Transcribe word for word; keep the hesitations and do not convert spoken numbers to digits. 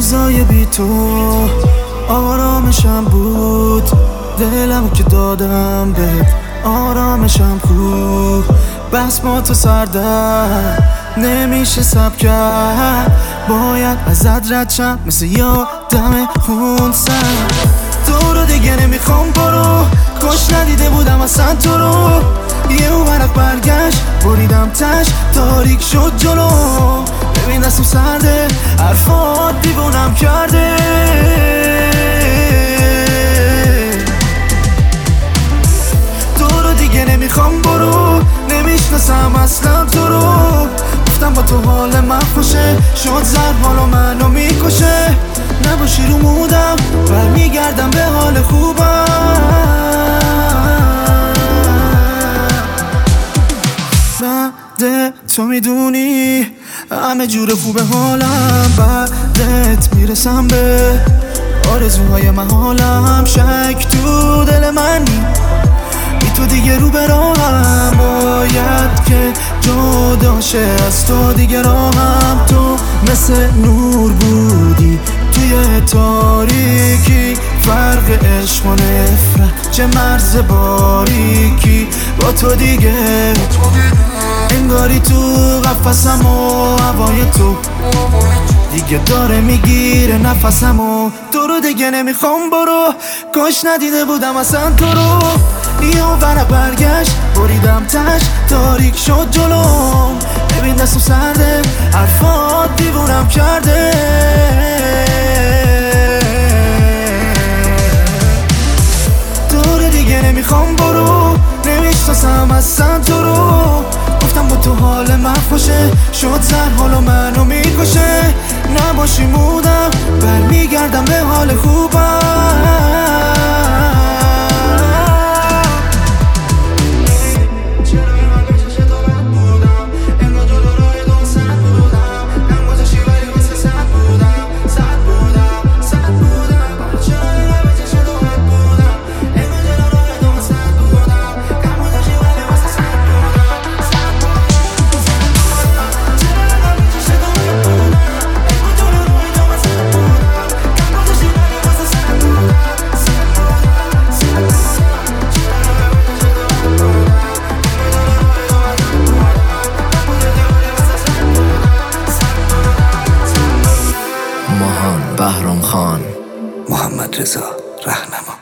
روزای بی تو آرامشم بود، دلمو که دادم بهت آرامشم کو. بس با تو سردر نمیشه سب کرد، باید ازت رد شم مثل یادم خون سر. تو رو دیگه نمیخوام برو، کاش ندیده بودم اصلا تو رو. یه ورق برگشت بریدم تش، تاریک شد جلو. ببین دستم سرده، حرفات دیوونم کرده. تو رو دیگه نمیخوام برو، نمیشناسم اصلا تو رو. گفتم با تو حال من خوشه، شد زر حالو منو میکشه. نباشی رو مودم برمیگردم به حال خوبم. بعد تو میدونی همه جور خوبه حالم، بعدت میرسم به آرزوهای محالم. شک تو دل منی، بی تو دیگه رو به راهم، باید که جدا شه از تو دیگه راهم. تو مثل نور بودی توی تاریکی، فرق عشق و نفرت چه مرز باریکی. با تو دیگه انگاری تو قفسم و هوای تو دیگه داره میگیره نفسمو. تو رو دیگه نمیخوام برو، کاش ندیده بودم اصلا تو رو. یه ورق برگشت بریدم تش، تاریک شد جلوم. ببین دستم سرده، حرفات دیوونم کرده. تو رو دیگه نمیخوام برو، نمیشناسم اصلا تو رو. گفتم با تو حال من خوشه، شد زر حالو منو میکشه. نباشی مودم برمیگردم به حال خوبم. بهرام خان، محمد رضا رهنما.